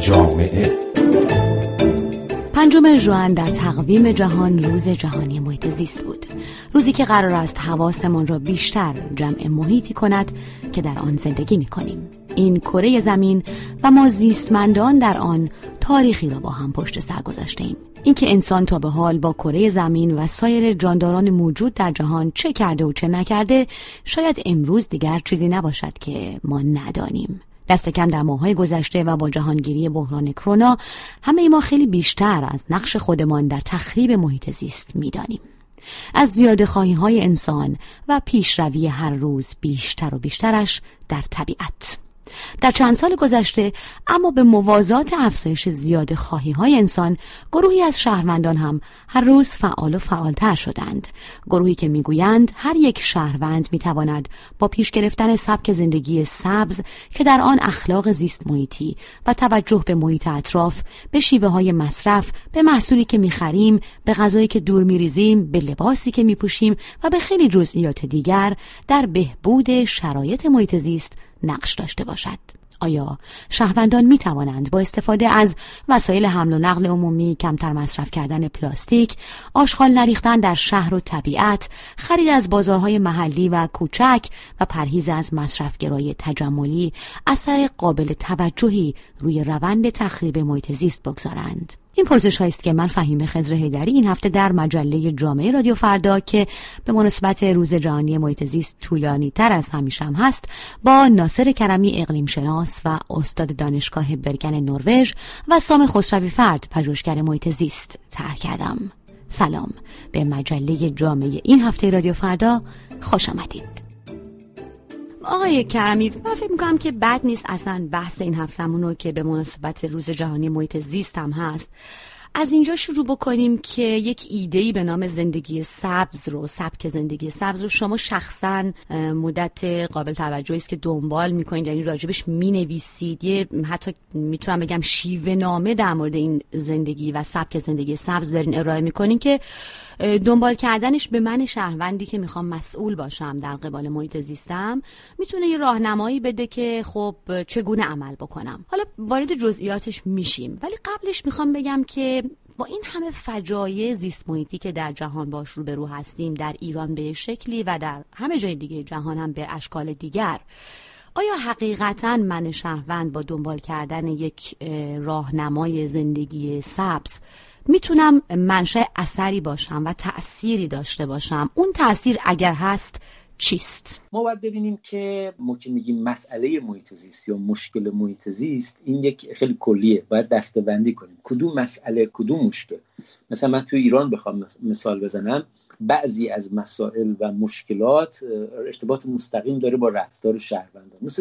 جامعه. 5 ژوئن در تقویم جهان روز جهانی محیط زیست بود. روزی که قرار است حواسمان را بیشتر جمع محیطی کند که در آن زندگی می‌کنیم. این کره زمین و ما زیستمندان در آن تاریخی را با هم پشت سر گذاشته‌ایم. اینکه انسان تا به حال با کره زمین و سایر جانداران موجود در جهان چه کرده و چه نکرده، شاید امروز دیگر چیزی نباشد که ما ندانیم. دست کم در ماه‌های گذشته و با جهانگیری بحران کرونا همه ما خیلی بیشتر از نقش خودمان در تخریب محیط زیست می‌دانیم. از زیاده‌خواهی‌های انسان و پیشروی هر روز بیشتر و بیشترش در طبیعت. در چند سال گذشته اما به موازات افزایش زیاده‌خواهی‌های انسان، گروهی از شهروندان هم هر روز فعال و فعالتر شدند. گروهی که میگویند هر یک شهروند میتواند با پیش گرفتن سبک زندگی سبز که در آن اخلاق زیست محیطی و توجه به محیط اطراف، به شیوه‌های مصرف، به محصولی که میخریم، به غذایی که دور میریزیم، به لباسی که میپوشیم و به خیلی جزئیات دیگر در بهبود شرایط محیط زیست نقش داشته باشد. آیا شهروندان می توانند با استفاده از وسایل حمل و نقل عمومی، کمتر مصرف کردن پلاستیک، آشغال نریختن در شهر و طبیعت، خرید از بازارهای محلی و کوچک و پرهیز از مصرفگرایی تجملی اثر قابل توجهی روی روند تخریب محیط زیست بگذارند؟ این پرسش هاییست که من فهیم خضر حیدری این هفته در مجله جامعه رادیو فردا که به مناسبت روز جهانی محیط زیست طولانی تر از همیشه هم هست، با ناصر کرمی اقلیم شناس و استاد دانشگاه برگن نروژ و سام خسروی فرد پژوهشگر محیط زیست طرح کردم. سلام، به مجله جامعه این هفته رادیو فردا خوش آمدید. آقای کرمی، من فکر میکنم که بد نیست اصلا بحث این هفتمونو که به مناسبت روز جهانی محیط زیست هم هست از اینجا شروع بکنیم که یک ایده‌ای به نام زندگی سبز رو، سبک زندگی سبز رو شما شخصاً مدت قابل توجهی است که دنبال میکنید، یعنی راجبش مینویسید، یه حتی میتونم بگم شیوه نامه در مورد این زندگی و سبک زندگی سبز دارین ارائه میکنین که دنبال کردنش به من شهروندی که میخوام مسئول باشم در قبال محیط زیستم میتونه یه راهنمایی بده که خب چگونه عمل بکنم. حالا وارد جزئیاتش میشیم، ولی قبلش میخوام بگم که با این همه فجایع زیست محیطی که در جهان باش روبرو هستیم، در ایران به شکلی و در همه جای دیگه جهان هم به اشکال دیگر، آیا حقیقتاً من شهروند با دنبال کردن یک راهنمای زندگی سبز میتونم منشأ اثری باشم و تأثیری داشته باشم؟ اون تأثیر اگر هست چیست؟ ما باید ببینیم که ما که میگیم مسئله محیط زیست یا مشکل محیط زیست، این یک خیلی کلیه، باید دسته‌بندی کنیم کدوم مسئله کدوم مشکل. مثلا من تو ایران بخوام مثال بزنم، بعضی از مسائل و مشکلات ارتباط مستقیم داره با رفتار شهروندان، مثل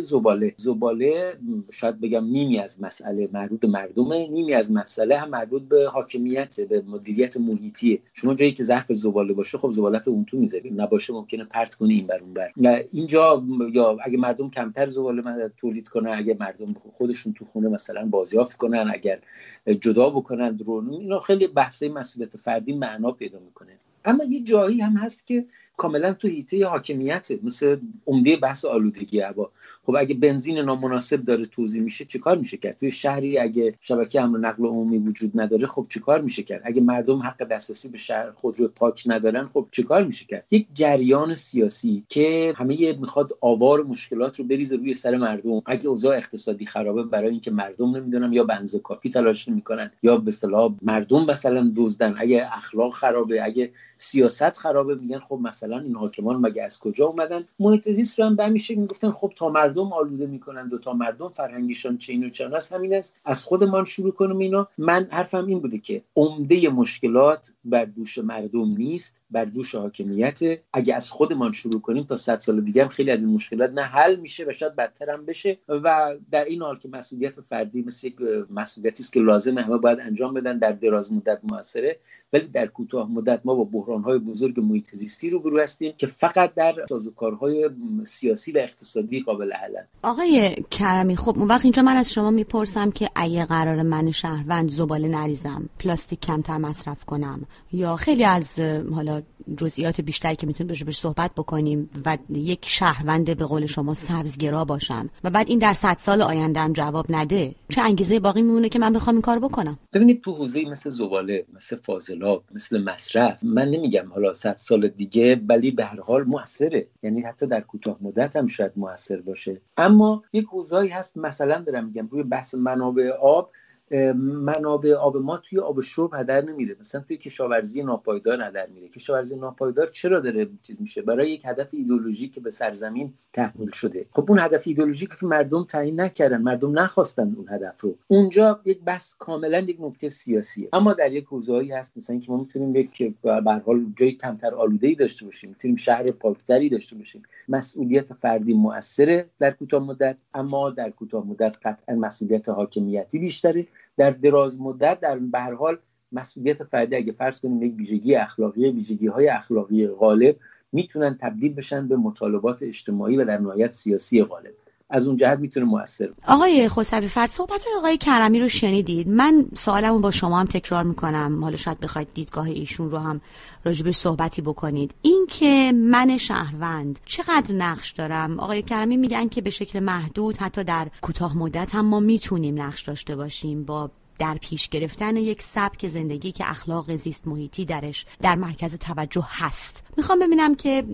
زباله شاید بگم نیمی از مسئله مربوط به مردمه، نیمی از مسئله هم مربوط به حاکمیت، به مدیریت محیطیه. شما جایی که ظرف زباله باشه خب زبالت اون تو میذاری، نباشه ممکنه پرت کنی این بر اون بر. اینجا یا اگه مردم کمتر زباله تولید کنن، اگه مردم خودشون تو خونه مثلا بازیافت کنن، اگر جدا بکنن درون، اینا خیلی بحثای مسئولیت فردی معنا پیدا میکنه. اما یه جایی هم هست که کاملا تو حیطه حاکمیته، مثل عمده بحث آلودگی هوا. خب اگه بنزین نامناسب داره توزیع میشه چیکار میشه کرد؟ توی شهری اگه شبکه حمل و نقل عمومی وجود نداره خب چیکار میشه کرد؟ اگه مردم حق دسترسی به شهر خودرو پاک ندارن خب چیکار میشه کرد؟ یک جریان سیاسی که همه میخواد آوار مشکلات رو بریزه روی سر مردم. اگه اوضاع اقتصادی خرابه، برای اینکه مردم نمیدونم یا به اندازه کافی تلاش نمیکنن یا به اصطلاح مردم مثلا دزدن، اگه اخلاق خرابه، اگه سیاست خرابه، میگن خب مثلا این حاکمان مگه از کجا اومدن؟ محیط زیست رو هم به همیشه میگفتن خب تا مردم آلوده میکنن و تا مردم فرهنگشون چین و چان است، همین است، از خودمان شروع کنیم اینا. من حرفم این بوده که عمده مشکلات بر دوش مردم نیست، بر دوش حاکمیت. اگه از خودمان شروع کنیم تا 100 سال دیگه هم خیلی از این مشکلات نه حل میشه و شاید بدتر هم بشه. و در این حال که مسئولیت فردی مثل یک مسئولیتی است که لازمه همه باید انجام بدن، در دراز مدت موثره، ولی در کوتاه مدت ما با بحران‌های بزرگ محیط زیستی روبرو هستیم که فقط در سازوکارهای سیاسی و اقتصادی قابل حلن. آقای کرمی، خب اون وقت اینجا من از شما میپرسم که اگه قرار من شهروند زباله نریزم، پلاستیک کمتر مصرف کنم، یا خیلی از حالا جزئیات بیشتری که میتونیم بهش صحبت بکنیم و یک شهروند به قول شما سبزگرا باشم و بعد این در 100 سال آیندهم جواب نده، چه انگیزه باقی میمونه که من بخوام این کار بکنم؟ ببینید تو حوزه‌ای مثل زباله، مثل فاضلاب، مثل مصرف، من نمیگم حالا 100 سال دیگه، ولی به هر حال موثره، یعنی حتی در کوتاه مدت هم شاید موثر باشه. اما یک حوزه‌ای هست، مثلا دارم میگم روی بحث منابع آب، منابع آب ما توی آب شرب هدر نمیره، مثلا توی کشاورزی ناپایدار هدر میره. کشاورزی ناپایدار چرا داره چیز میشه؟ برای یک هدف ایدئولوژیک که به سرزمین تحمیل شده. خب اون هدف ایدئولوژیک که مردم تعیین نکردن، مردم نخواستن اون هدف رو، اونجا یک بحث کاملا یک نکته سیاسیه. اما در یک حوزه‌ای هست مثلا که ما میتونیم یک به هر حال جای کمتر آلوده‌ای داشته باشیم، میتونیم شهر پاکتری داشته باشیم. مسئولیت فردی مؤثره در کوتاه مدت، اما در کوتاه مدت قطعا مسئولیت حاکمیتی بیشتره. در دراز مدت در به هر حال مسئولیت فردی، اگه فرض کنیم یک ویژگی‌های اخلاقی غالب میتونن تبدیل بشن به مطالبات اجتماعی و در نهایت سیاسی غالب، از اون جهت میتونه مؤثر باشه. آقای خسروی فرد، صحبت آقای کرمی رو شنیدید. من سوالمو با شما هم تکرار میکنم، حالا شاید بخواید دیدگاه ایشون رو هم راجبش صحبتی بکنید. این که من شهروند چقدر نقش دارم؟ آقای کرمی میگن که به شکل محدود، حتی در کوتاه مدت هم ما میتونیم نقش داشته باشیم با در پیش گرفتن یک سبک زندگی که اخلاق زیست محیطی درش در مرکز توجه هست. میخوام ببینم که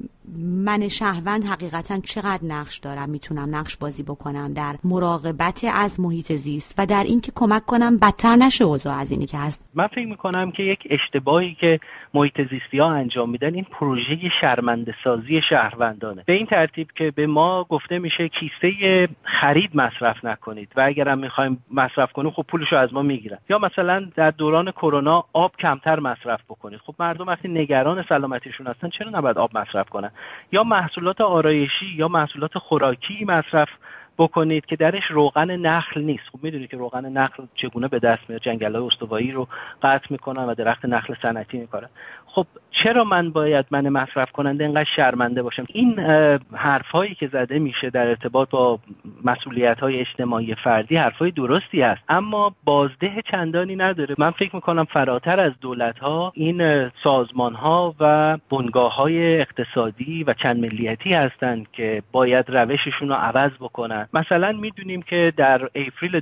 من شهروند حقیقتا چقدر نقش دارم، میتونم نقش بازی بکنم در مراقبت از محیط زیست و در این که کمک کنم بدتر نشه اوضاع از اینی که هست. من فکر میکنم که یک اشتباهی که محیط زیستی ها انجام میدن این پروژه شرمنده سازی شهروندانه، به این ترتیب که به ما گفته میشه کیسه خرید مصرف نکنید و اگرم میخوایم مصرف کنیم خب پولشو از ما میگیرن. یا مثلا در دوران کرونا آب کمتر مصرف بکنید. خب مردم وقتی نگران سلامتیشون هستن چرا نباید آب مصرف کنن؟ یا محصولات آرایشی یا محصولات خوراکی مصرف بکنید که درش روغن نخل نیست. خب میدونید که روغن نخل چگونه به دست میاد، جنگل‌های استوایی رو قطع میکنن و درخت نخل صنعتی میکنن. خب چرا من باید مصرف کننده اینقدر شرمنده باشم؟ این حرفایی که زده میشه در ارتباط با مسئولیت‌های اجتماعی فردی حرفای درستی است، اما بازده چندانی نداره. من فکر میکنم فراتر از دولت‌ها این سازمان‌ها و بنگاه‌های اقتصادی و چند ملیتی هستند که باید روششون رو عوض بکنن. مثلا میدونیم که در اپریل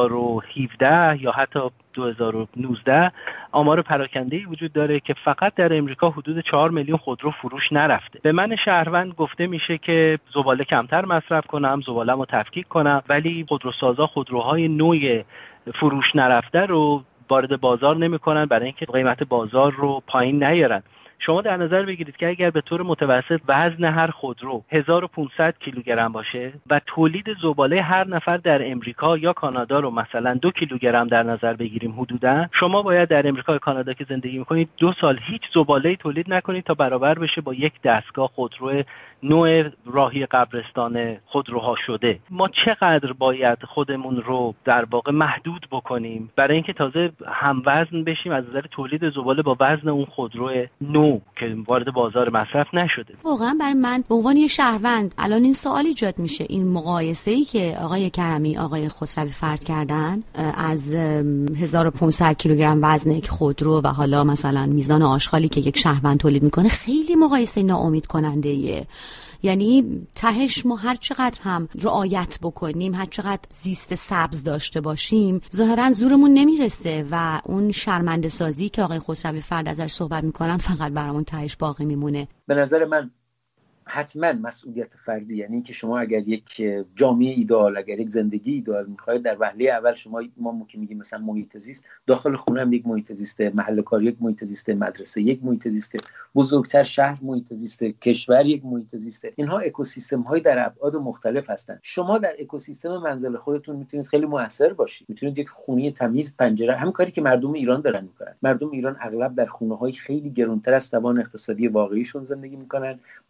2017 یا حتی 2019 آمار پراکنده‌ای وجود داره که فقط در امریکا حدود 4 میلیون خودرو فروش نرفته. به من شهروند گفته میشه که زباله کمتر مصرف کنم، زباله‌مو تفکیک کنم، ولی خودروسازا خودروهای نوع فروش نرفته رو وارد بازار نمی‌کنن برای اینکه قیمت بازار رو پایین نیارن. شما در نظر بگیرید که اگر به طور متوسط وزن هر خودرو 1500 کیلوگرم باشه و تولید زباله هر نفر در امریکا یا کانادا رو مثلا 2 کیلوگرم در نظر بگیریم حدوداً، شما باید در امریکا یا کانادا که زندگی میکنید 2 سال هیچ زباله‌ای تولید نکنید تا برابر بشه با یک دستگاه خودرو نوع راهی قبرستان خودروها شده. ما چقدر باید خودمون رو در واقع محدود بکنیم برای اینکه تازه هم وزن بشیم از نظر تولید زباله با وزن اون خودرو نو که وارد بازار مصرف نشده. واقعا برای من به عنوان یه شهروند الان این سوال ایجاد میشه، این مقایسه‌ای که آقای کرمی آقای خسروی فرض کردن از 1500 کیلوگرم وزن یک خودرو و حالا مثلا میزان آشغالی که یک شهروند تولید میکنه خیلی مقایسه ناامید کننده. یعنی تهش ما هر چقدر هم رعایت بکنیم، هر چقدر زیست سبز داشته باشیم، ظاهرا زورمون نمیرسه و اون شرمنده سازی که آقای خسروی فرد ازش صحبت میکنن فقط برامون تهش باقی میمونه. به نظر من حتما مسئولیت فردی، یعنی اینکه شما اگر یک جامعه ایدئال، اگر یک زندگی ایدئال می‌خواید، در وهله اول ما که میگیم مثلا محیط زیست، داخل خونه هم یک محیط زیست، محل کار یک محیط زیست، مدرسه یک محیط زیست، بزرگتر شهر محیط زیست، کشور یک محیط زیست. اینها اکوسیستم‌های در ابعاد مختلف هستند. شما در اکوسیستم منزل خودتون میتونید خیلی موثر باشید، میتونید یک خونه تمیز، پنجره، همین کاری که مردم ایران دارن میکنن. مردم ایران اغلب در خونه‌های خیلی گرانتر از توان اقتصادی واقعیشون زندگی میکنن، با پرده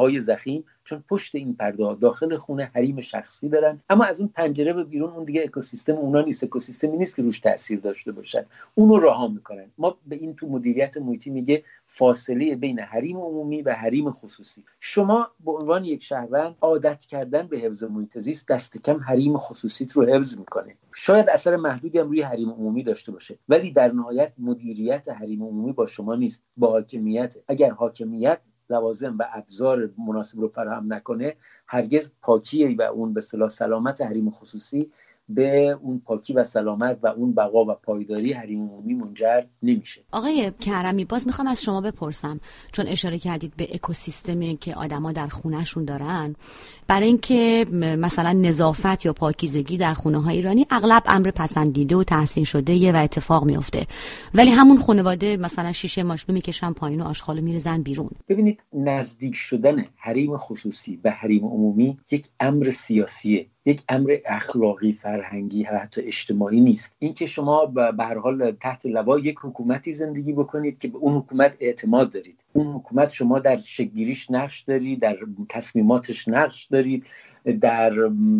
های ضخیم، چون پشت این پرده داخل خونه حریم شخصی دارن، اما از اون پنجره به بیرون اون دیگه اکوسیستم اونا نیست، اکوسیستمی نیست که روش تاثیر داشته باشن، اونو رها میکنن. ما به این تو مدیریت محیطی میگه فاصله بین حریم عمومی و حریم خصوصی. شما به عنوان یک شهروند عادت کردن به حفظ محیط زیست دست کم حریم خصوصیت رو حفظ میکنه. شاید اثر محدودی هم روی حریم عمومی داشته باشه، ولی در نهایت مدیریت حریم عمومی با شما نیست، با حاکمیت. اگر حاکمیت لوازم و ابزار مناسب رو فراهم نکنه، هرگز پاکی و اون به اصطلاح سلامت حریم خصوصی به اون پاکی و سلامت و اون بقا و پایداری حریم عمومی منجر نمیشه. آقای کرمی، باز میخوام از شما بپرسم، چون اشاره کردید به اکوسیستمی که آدما در خونهشون دارن، برای اینکه مثلا نظافت یا پاکیزگی در خونه‌های ایرانی اغلب امر پسندیده و تحسین شده و اتفاق میفته، ولی همون خانواده مثلا شیشه ماشینو میکشن پایین و آشغالو میریزن بیرون. ببینید، نزدیک شدن حریم خصوصی به حریم عمومی یک امر سیاسیه، یک امر اخلاقی، فرهنگی و حتی اجتماعی نیست. این که شما به هر حال تحت لوای یک حکومتی زندگی بکنید که به اون حکومت اعتماد دارید، اون حکومت شما در شکل‌گیریش نقش دارید، در تصمیماتش نقش دارید، در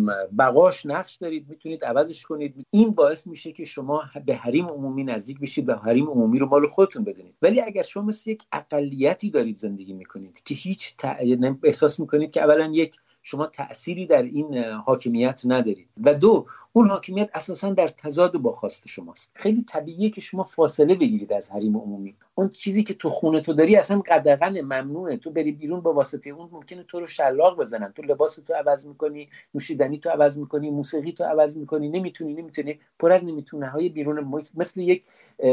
بقاش نقش دارید، میتونید عوضش کنید. این باعث میشه که شما به حریم عمومی نزدیک بشید و حریم عمومی رو مال خودتون بدونید. ولی اگر شما مثل یک اقلیتی دارید زندگی میکنید که هیچ احساس میکنید که اولا یک شما تأثیری در این حاکمیت ندارید و دو اون حاکمیت اساساً در تضاد با خواست شماست، خیلی طبیعیه که شما فاصله بگیرید از حریم عمومی. اون چیزی که تو خونه تو داری اصلا قدغن ممنوعه، تو بری بیرون با واسطه اون ممکنه تو رو شلاق بزنن، تو لباس تو عوض میکنی، نوشیدنی تو عوض میکنی، موسیقی تو عوض میکنی، نمیتونی پر از نمیتونه های بیرون، مثل یک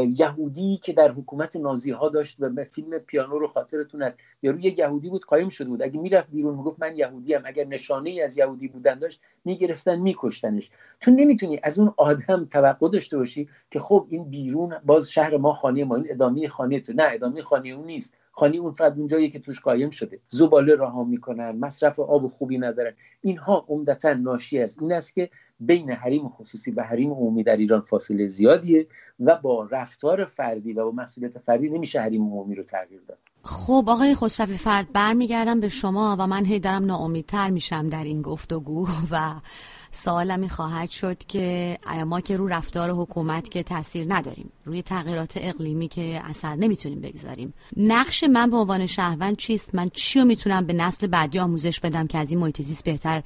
یهودی که در حکومت نازی ها داشت و فیلم پیانو رو خاطرتون هست، یارو یک یهودی بود قایم شده بود، اگه میرفت بیرون میگفت من یهودی ام، اگر نشانه ای از یهودی بودن داشت میگرفتن میکشتنش. تو نمیتونی از اون آدم توقع داشته باشی که خب این بیرون باز شهر ما خانه ما، این ادامه خانه تو. نه، ادامه خانه اون نیست، خانه اون فقط اونجاییه که توش قایم شده، زباله رها میکنن، مصرف آب خوبی ندارن. اینها عمدتاً ناشی از این است که بین حریم خصوصی و حریم عمومی در ایران فاصله زیادیه و با رفتار فردی و با مسئولیت فردی نمیشه حریم عمومی رو تغییر داد. خب آقای خسروی فرد، برمیگردم به شما و من هی دارم ناامیدتر میشم در این گفتگو و سوالم خواهد شد که ما که رو رفتار حکومت که تاثیر نداریم، روی تغییرات اقلیمی که اثر نمیتونیم بگذاریم، نقش من به عنوان شهروند چیست؟ من چی رو میتونم به نسل بعدی آموزش بدم که از این محیط زیست بهتر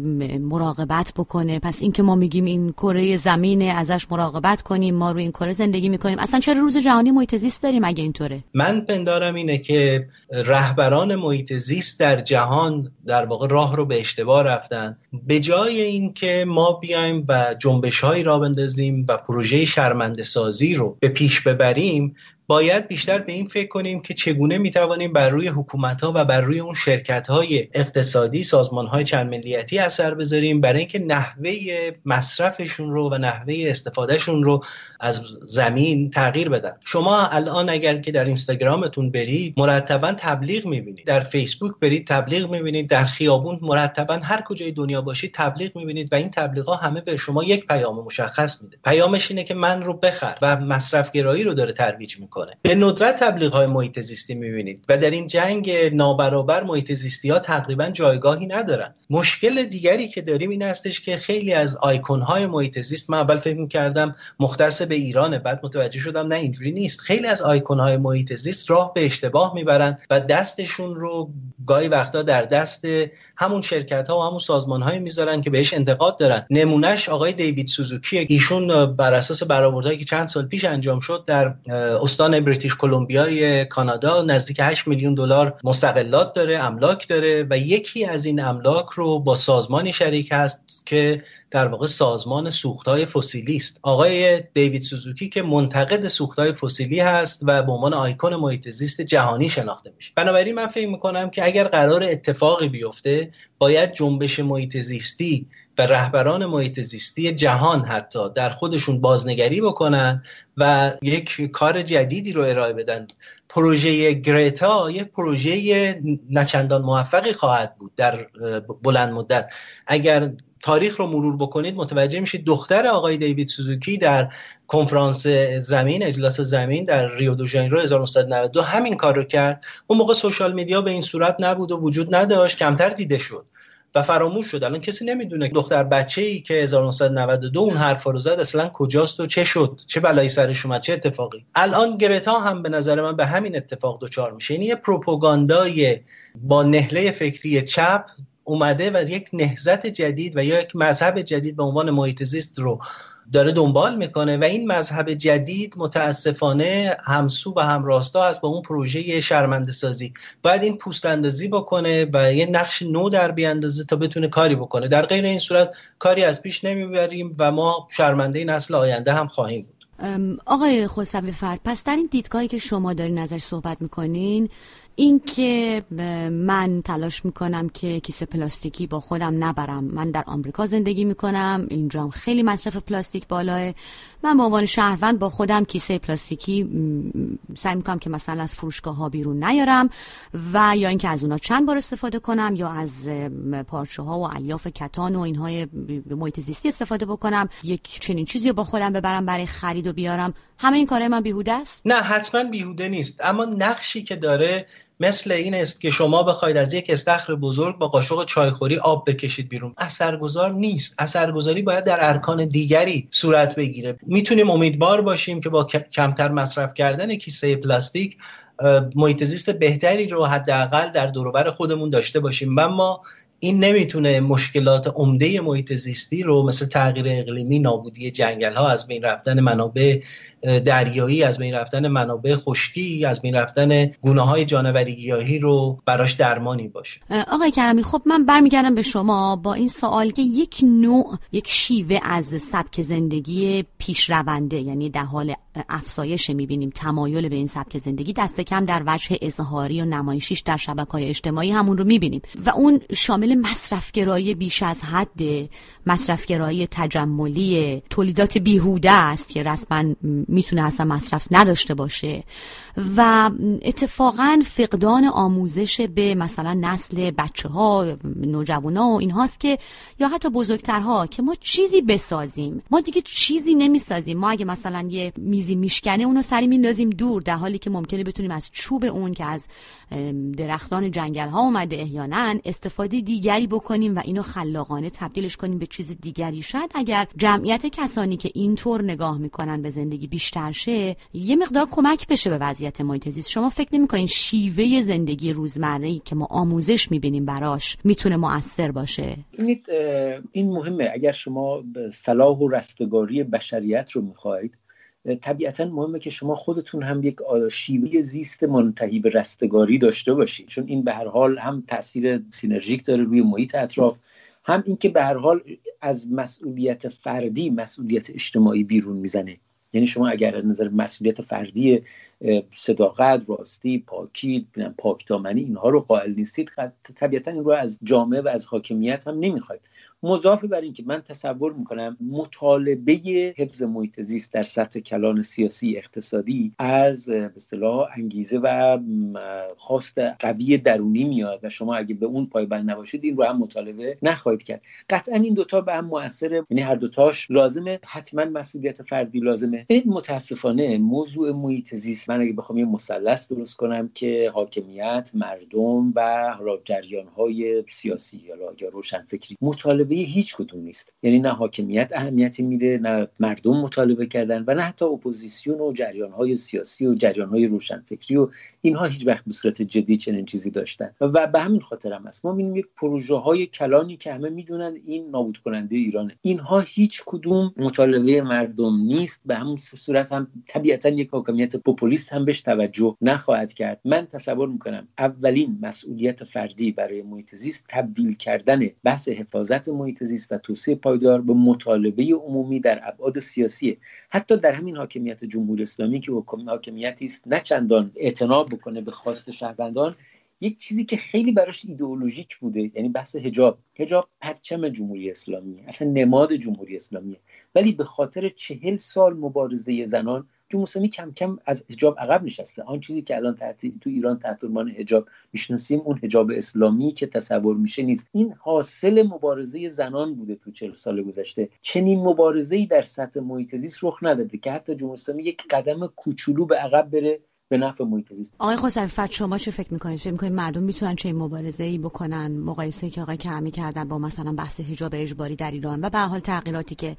مراقبت بکنه؟ پس این که ما میگیم این کره زمینه ازش مراقبت کنیم، ما روی این کره زندگی میکنیم، اصلا چرا روز جهانی محیط زیست داریم اگه اینطوره؟ من پندارم اینه که رهبران محیط زیست در جهان در واقع راه رو به اشتباه رفتن. به جای این که ما بیایم و جنبش‌هایی را بندازیم و پروژه شرمنده سازی رو به پیش ببریم، باید بیشتر به این فکر کنیم که چگونه میتوانیم بر روی حکومت‌ها و بر روی اون شرکت‌های اقتصادی، سازمان‌های چند ملیتی اثر بذاریم، برای اینکه نحوه مصرفشون رو و نحوه استفادهشون رو از زمین تغییر بدن. شما الان اگر که در اینستاگرامتون برید مرتباً تبلیغ می‌بینید، در فیسبوک برید تبلیغ می‌بینید، در خیابون مرتباً هر کجای دنیا باشید تبلیغ می‌بینید و این تبلیغ‌ها همه به شما یک پیام مشخص میده. پیامش اینه که من رو بخر و مصرف‌گرایی رو داره ترویج می‌کنه. به ندرت تبلیغ‌های محیط زیستی می‌بینید و در این جنگ نابرابر محیط زیستی‌ها تقریباً جایگاهی ندارن. مشکل دیگری که داریم این هستش که خیلی از آیکون‌های محیط زیست، من اول فکر می‌کردم مختص به ایرانه، بعد متوجه شدم نه اینجوری نیست. خیلی از آیکون‌های محیط زیست راه به اشتباه میبرن و دستشون رو گاهی وقتا در دست همون شرکت‌ها و همون سازمان‌های میذارن که بهش انتقاد دارن. نمونهش آقای دیوید سوزوکی، ایشون بر اساس برآوردهایی که چند سال پیش انجام شد در استان بریتیش کلمبیای کانادا نزدیک 8 میلیون دلار مستغلات داره، املاک داره و یکی از این املاک رو با سازمانی شریک هست که در واقع سازمان سوخت‌های فسیلی است. آقای دیوید سوزوکی که منتقد سوخت‌های فسیلی هست و به عنوان آیکون محیط زیست جهانی شناخته میشه. بنابراین من فکر می‌کنم که اگر قرار اتفاقی بیفته، باید جنبش محیط زیستی و رهبران محیط زیستی جهان حتی در خودشون بازنگری بکنن و یک کار جدیدی رو ارائه بدن. پروژه گرتا یه پروژه نچندان موفقی خواهد بود در بلند مدت. اگر تاریخ رو مرور بکنید متوجه میشید دختر آقای دیوید سوزوکی در کنفرانس زمین، اجلاس زمین در ریو دو ژانیرو 1992 همین کار رو کرد. اون موقع سوشال میدیا به این صورت نبود و وجود نداشت، کمتر دیده شد و فراموش شد. الان کسی نمیدونه دختر بچه‌ای که 1992 اون حرفا رو زد اصلا کجاست و چه شد، چه بلایی سرش اومد، چه اتفاقی. الان گرتا هم به نظر من به همین اتفاق دچار میشه. یعنی یه پروپاگاندای با نهله فکری چپ اومده و یک نهضت جدید و یا یک مذهب جدید به عنوان محیط زیست رو داره دنبال میکنه و این مذهب جدید متاسفانه همسو و همراستا است با اون پروژه شرمنده سازی. باید این پوست اندازی بکنه و یه نقش نو در بیاندازه تا بتونه کاری بکنه. در غیر این صورت کاری از پیش نمیبریم و ما شرمنده نسل آینده هم خواهیم بود. آقای خسروی فرد، پس در این دیدگاهی که شما دارین ازش صحبت میکنین، این که من تلاش میکنم که کیسه پلاستیکی با خودم نبرم، من در آمریکا زندگی میکنم، اینجا هم خیلی مصرف پلاستیک بالاه، من به عنوان شهروند با خودم کیسه پلاستیکی سعی میکنم که مثلا از فروشگاه ها بیرون نیارم و یا اینکه از اونا چند بار استفاده کنم یا از پارچه ها و الیاف کتان و اینهای محیط زیستی استفاده بکنم، یک چنین چیزی رو با خودم ببرم برای خرید و بیارم. همه این کارهای من بیهوده است؟ نه، حتما بیهوده نیست، اما نقشی که داره مثل این است که شما بخواید از یک استخر بزرگ با قاشق چایخوری آب بکشید بیرون. اثرگذار نیست. اثرگذاری باید در ارکان دیگری صورت بگیره. میتونیم امیدوار باشیم که با کمتر مصرف کردن کیسه پلاستیک محیط زیست بهتری رو حداقل در دور و بر خودمون داشته باشیم. اما این نمیتونه مشکلات عمده محیط زیستی رو مثل تغییر اقلیمی، نابودی جنگل‌ها، از بین رفتن منابع دریایی، از بین رفتن منابع خشکی، از بین رفتن گونه‌های جانوری گیاهی رو براش درمانی باشه. آقای کرمی، خب من برمیگردم به شما با این سوال که یک نوع، یک شیوه از سبک زندگی پیشرونده، یعنی در حال افزایش می‌بینیم تمایل به این سبک زندگی، دست کم در وجه اظهاری و نمایشیش در شبکه‌های اجتماعی همون رو می‌بینیم و اون شامل مصرفگرایی بیش از حد، مصرفگرایی تجملی، تولیدات بیهوده است که رسما میتونه اصلا مصرف نداشته باشه و اتفاقا فقدان آموزش به مثلا نسل بچه‌ها، نوجوانا و اینهاست که یا حتی بزرگترها که ما چیزی بسازیم، ما دیگه چیزی نمیسازیم. ما اگه مثلا یه میزی میشکنه اونو سری میندازیم دور، در حالی که ممکنه بتونیم از چوب اون که از درختان جنگل ها اومده احیانا استفاده دیگری بکنیم و اینو خلاقانه تبدیلش کنیم به چیز دیگری. شاید اگر جمعیت کسانی که اینطور نگاه میکنن به زندگی بیشتر شه، یه مقدار کمک بشه به وضعیت محیط زیست. شما فکر نمی‌کنین شیوه زندگی روزمره‌ای که ما آموزش می‌بینیم براش میتونه مؤثر باشه؟ این مهمه. اگر شما صلاح و رستگاری بشریت رو می‌خواید، طبیعتاً مهمه که شما خودتون هم یک شیوه زیست منتهی به رستگاری داشته باشید، چون این به هر حال هم تأثیر سینرژیک داره روی محیط اطراف، هم این که به هر حال از مسئولیت فردی مسئولیت اجتماعی بیرون میزنه. یعنی شما اگر از نظر مسئولیت فردی صداقت، راستی، پاکی، پاکدامنی اینها رو قائل نیستید، طبیعتاً این رو از جامعه و از حاکمیت هم نمیخواید. مضاف بر این که من تصور میکنم مطالبه حفظ محیط زیست در سطح کلان سیاسی اقتصادی از به اصطلاح انگیزه و خواست قوی درونی میاد و شما اگه به اون پایبند نباشید این رو هم مطالبه نخواهید کرد. قطعا این دوتا به هم مؤثره، یعنی هر دوتاش لازمه. حتما مسئولیت فردی لازمه. متاسفانه موضوع محیط زیست، من اگه بخوام یه مثلث درست کنم که حاکمیت، مردم و جریان‌های سیاسی یا روشنفکری مطالبه هیچ کدوم نیست. یعنی نه حاکمیت اهمیتی میده، نه مردم مطالبه کردن و نه حتی اپوزیسیون و جریان‌های سیاسی و جریان‌های روشنفکری و اینها هیچ وقت به صورت جدی چنین چیزی داشتن و به همین خاطر هم است ما می‌بینیم یک پروژه‌های کلانی که همه میدونن این نابود کننده ایرانه، اینها هیچ کدوم مطالبه مردم نیست. به همون صورت هم طبیعتاً یک حاکمیت پوپولیست هم بهش توجه نخواهد کرد. من تصور می‌کنم اولین مسئولیت فردی برای محیط زیست تبدیل کردن بحث حفاظت محیط زیست و توسعه پایدار به مطالبه عمومی در ابعاد سیاسی. حتی در همین حاکمیت جمهوری اسلامی که حاکمیتی است نه چندان اعتنا بکنه به خواست شهروندان، یک چیزی که خیلی براش ایدئولوژیک بوده، یعنی بحث حجاب پرچم جمهوری اسلامی، اصلا نماد جمهوری اسلامیه، ولی به خاطر 40 سال مبارزه زنان جمهوری اسلامی کم کم از حجاب عقب نشسته. آن چیزی که الان تو ایران تحت عنوان حجاب میشناسیم، اون حجاب اسلامی که تصور میشه نیست. این حاصل مبارزه زنان بوده تو 40 سال گذشته. چنین مبارزه‌ای در سطح محیط زیست رخ نداده که حتی جمهوری اسلامی یک قدم کوچولو به عقب بره به نفع محیط زیست. آقای خسروی فر، شما چه فکر می‌کنید؟ فکر می‌کنید مردم میتونن چه مبارزه‌ای بکنن مقایسه که آقای کرمی کردن با مثلا بحث حجاب اجباری در ایران و به هر حال تغییراتی که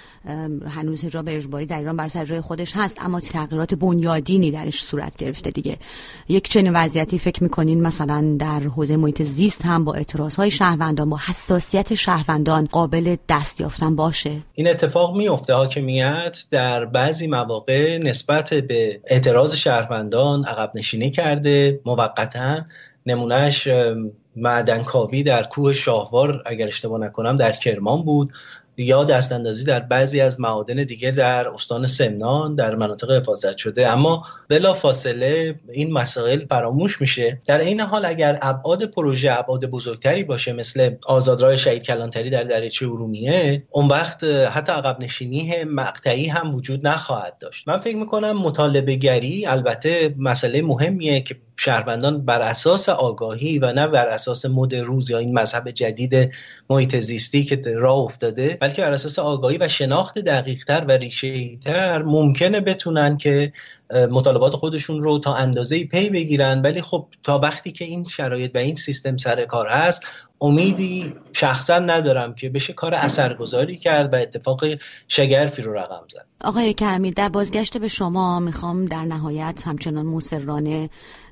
هنوز حجاب اجباری در ایران بر سر جای خودش هست اما تغییرات بنیادینی درش صورت گرفته دیگه. یک چنین وضعیتی فکر می‌کنین مثلا در حوزه محیط زیست هم با اعتراض‌های شهروندان، با حساسیت شهروندان قابل دست یافتن باشه؟ این اتفاق میفته. حاکمیت در بعضی مواقع نسبت به اعتراض شهروندان عقب نشینی کرده موقتاً. نمونهش معدنکاوی در کوه شاهوار اگر اشتباه نکنم در کرمان بود، یا دستاندازی در بعضی از معادن دیگه در استان سمنان در مناطق حفاظت شده. اما بلا فاصله این مسائل فراموش میشه. در این حال اگر ابعاد پروژه ابعاد بزرگتری باشه مثل آزادراه شهید کلانتری در دریاچه ارومیه، اون وقت حتی عقب نشینی مقطعی هم وجود نخواهد داشت. من فکر میکنم مطالبه گری البته مسئله مهمیه که شهروندان بر اساس آگاهی و نه بر اساس مد روز یا این مذهب جدید محیط زیستی که راه افتاده، بلکه بر اساس آگاهی و شناخت دقیق‌تر و ریشه‌ای‌تر ممکنه بتونن که مطالبات خودشون رو تا اندازه‌ای پی بگیرن. ولی خب تا وقتی که این شرایط و این سیستم سر کار هست، امیدی شخصا ندارم که بشه کار اثرگذاری کرد و اتفاق شگرفی رو رقم زد. آقای کرمی، در بازگشت به شما میخوام در نهایت همچنان مصرانه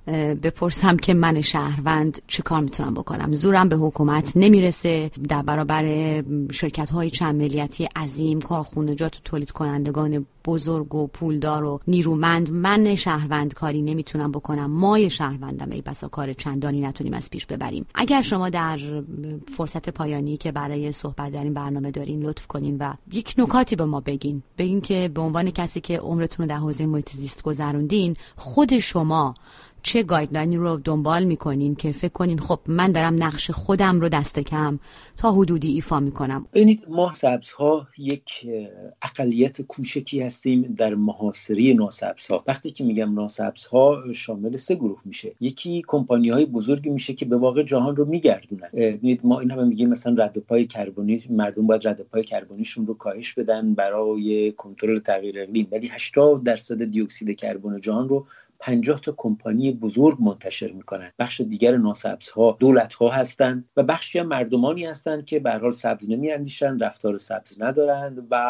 بپرسم که من شهروند چه کار میتونم بکنم؟ زورم به حکومت نمیرسه در برابر شرکت‌های چند ملیتی عظیم، کارخانجات و تولید کنندگان بزرگ و پولدار و نیرومند. من شهروند کاری نمیتونم بکنم. ما شهروندم ای بسا کار چندانی نتونیم از پیش ببریم. اگر شما در فرصت پایانی که برای صحبت در این برنامه دارین لطف کنین و یک نکاتی به ما بگین که به عنوان کسی که عمرتون رو در حوزه محیط زیست گذروندین، خود شما چه گایدلاینی رو دنبال میکنین که فکر کنین خب من دارم نقش خودم رو دست کم تا حدودی ایفا میکنم؟ ببینید، ما سبزها یک اقلیت کوچکی هستیم در محاصره ناسبزها. وقتی که میگم ناسبزها شامل 3 گروه میشه. یکی کمپانی‌های بزرگی میشه که به واقع جهان رو میگردونن. ببینید ما این هم میگیم مثلا رد پای کربنی، مردم باید رد پای کربنیشون رو کاهش بدن برای کنترل تغییر اقلیم، ولی 80% دی اکسید کربن جهان رو 50 تا کمپانی بزرگ منتشر میکنن. بخش دیگر ناسبزها دولت‌ها هستند و بخشی هم مردمانی هستند که به هر حال سبز نمی‌اندیشن، رفتار سبز ندارند و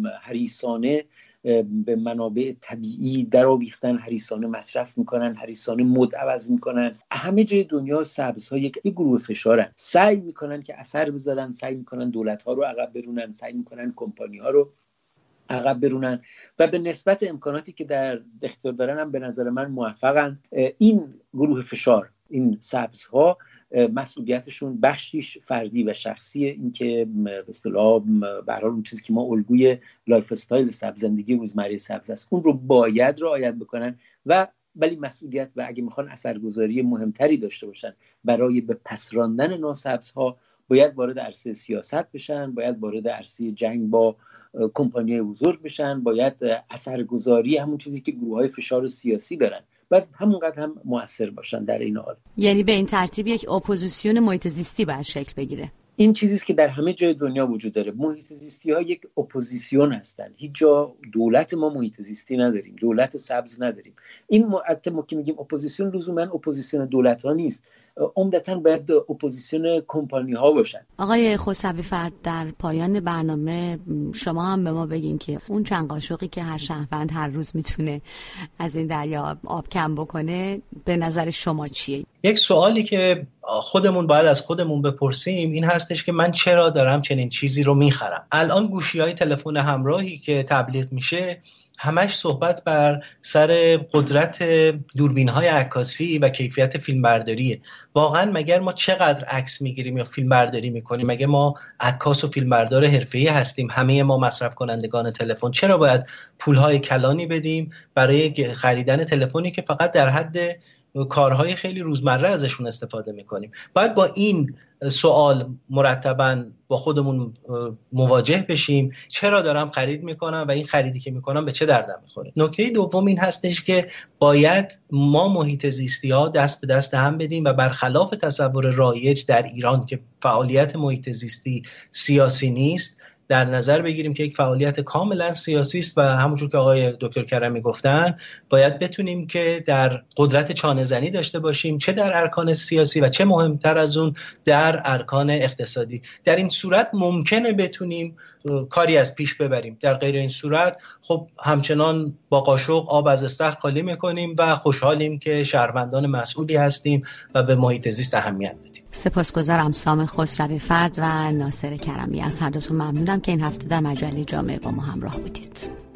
حریصانه به منابع طبیعی درآویختن، حریصانه مصرف میکنن، حریصانه مد عوض میکنن. همه جای دنیا سبزها یک گروه فشارن، سعی میکنن که اثر بذارن، سعی میکنن دولت‌ها رو عقب برونن، سعی میکنن کمپانی‌ها رو عقب برونن و به نسبت امکاناتی که در اختیار دارن هم به نظر من موفقن. این گروه فشار، این سبزها، مسئولیتشون بخشیش فردی و شخصیه، این که به اصطلاح به هر حال اون چیزی که ما الگوی لایف استایل سبز، زندگی روزمره سبز است، اون رو باید رعایت بکنن ولی مسئولیت و اگه میخوان اثرگذاری مهمتری داشته باشن برای به پس راندن ناسبزها، باید وارد عرصه سیاست بشن، باید وارد عرصه جنگ با کمپانی‌های بزرگ بشن، باید اثرگذاری همون چیزی که گروه‌های فشار سیاسی دارن و همونقدر هم مؤثر باشن در این حال. یعنی به این ترتیب یک اپوزیسیون محیط زیستی باید شکل بگیره. این چیزی است که در همه جای دنیا وجود داره. محیط زیستی ها یک اپوزیسیون هستن. هیچ جا دولت ما محیط زیستی نداریم، دولت سبز نداریم. این ما که میگیم اپوزیسیون لزوما اپوزیسیون دولت ها نیست، عمدتاً باید اپوزیسیون کمپانی ها باشن. آقای خسروی فرد، در پایان برنامه شما هم به ما بگین که اون چند قاشقی که هر شهروند هر روز میتونه از این دریا آب کم بکنه به نظر شما چیه؟ یک سوالی که خودمون باید از خودمون بپرسیم این هستش که من چرا دارم چنین چیزی رو میخرم؟ الان گوشی‌های تلفن همراهی که تبلیغ میشه همش صحبت بر سر قدرت دوربین‌های عکاسی و کیفیت فیلمبرداریه. واقعا مگر ما چقدر عکس میگیریم یا فیلمبرداری میکنیم؟ مگر ما عکاس و فیلمبردار حرفه‌ای هستیم؟ همه ما مصرف کنندگان تلفن چرا باید پول‌های کلانی بدیم برای خریدن تلفنی که فقط در حد کارهای خیلی روزمره ازشون استفاده میکنیم. باید با این سوال مرتباً با خودمون مواجه بشیم، چرا دارم خرید میکنم و این خریدی که میکنم به چه دردم میخوره. نکته دوم این هستش که باید ما محیط زیستی ها دست به دست هم بدیم و برخلاف تصور رایج در ایران که فعالیت محیط زیستی سیاسی نیست، در نظر بگیریم که یک فعالیت کاملا سیاسی است و همونجور که آقای دکتر کرمی گفتن باید بتونیم که در قدرت چانه‌زنی داشته باشیم، چه در ارکان سیاسی و چه مهمتر از اون در ارکان اقتصادی. در این صورت ممکنه بتونیم کاری از پیش ببریم، در غیر این صورت خب همچنان با قاشق آب از استخر خالی میکنیم و خوشحالیم که شهروندان مسئولی هستیم و به محیط زیست اهمیت میدیم. سپاسگزارم سام خسروی فرد و ناصر کرمی. از هر دوتون ممنونم که این هفته در مجله جامعه با ما همراه بودید.